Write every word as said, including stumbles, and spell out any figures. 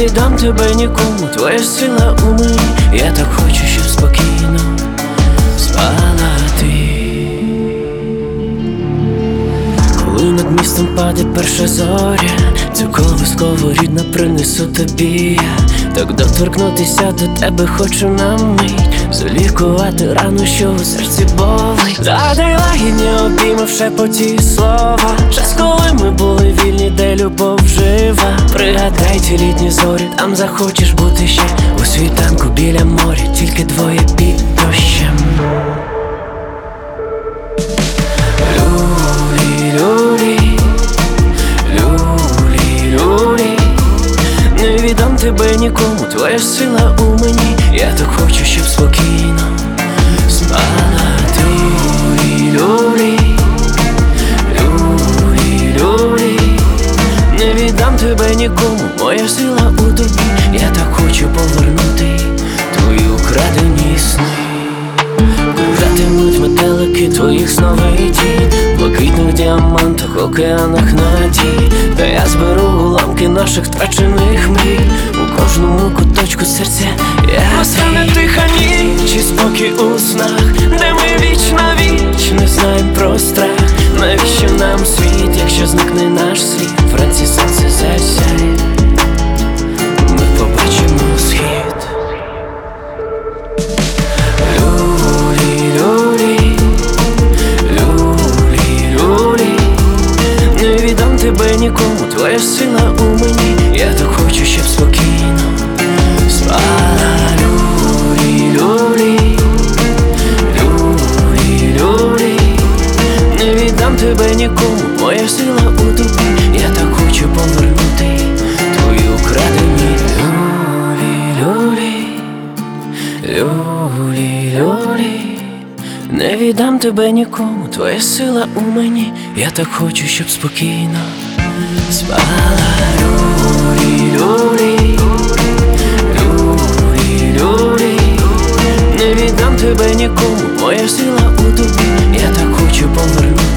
віддам тебе нікому, твоя сила у мені. Я так хочу, щоб спокійно спала ти. Коли над містом паде перша зоря, цю колискову рідна принесу тобі. Так доторкнутися до тебе хочу на мить, залікувати рану, що у серці болить. Загадай лагідні обійми в шепоті слова, час, коли ми були вільні, де любов жива. Пригадай ті літні зорі, там захочеш бути ще у світанку біля моря, тільки двоє під дощем. Люлі, люлі, люлі, люлі, не віддам тебе нікому, твоя сила у мені. Я так хочу, щоб спокійно спала ти. Люлі, люлі, люлі, люлі, не віддам тебе нікому, моя сила у тобі. Я так хочу повернути твої украдені сни. Кружатимуть метелики твоїх сновидінь, в блакитних діамантах, океанах надій. Та я зберу уламки наших втрачених мрій, у кожному куточку серця я настане тиха ніч і спокій у снах, де ми віч на віч не знаєм про страх. Навіщо нам світ, якщо зникне наш світ? Вранці сонце засяє, ми побачимо схід. Люлі, люлі, люлі, люлі, не віддам тебе нікому, твоя сила у мені. Я так хочу, щоб спокійно спала. Люлі, люлі, люлі, люлі, не віддам тебе нікому, моя сила у тобі. Я так хочу повернути твої украдені. Люлі, люлі, люлі, люлі, не віддам тебе нікому, твоя сила у мені. Я так хочу, щоб спокійно спала. Люлі, люлі, люлі, люлі, не віддам тебе нікому, моя сила у тобі. Я так хочу повернути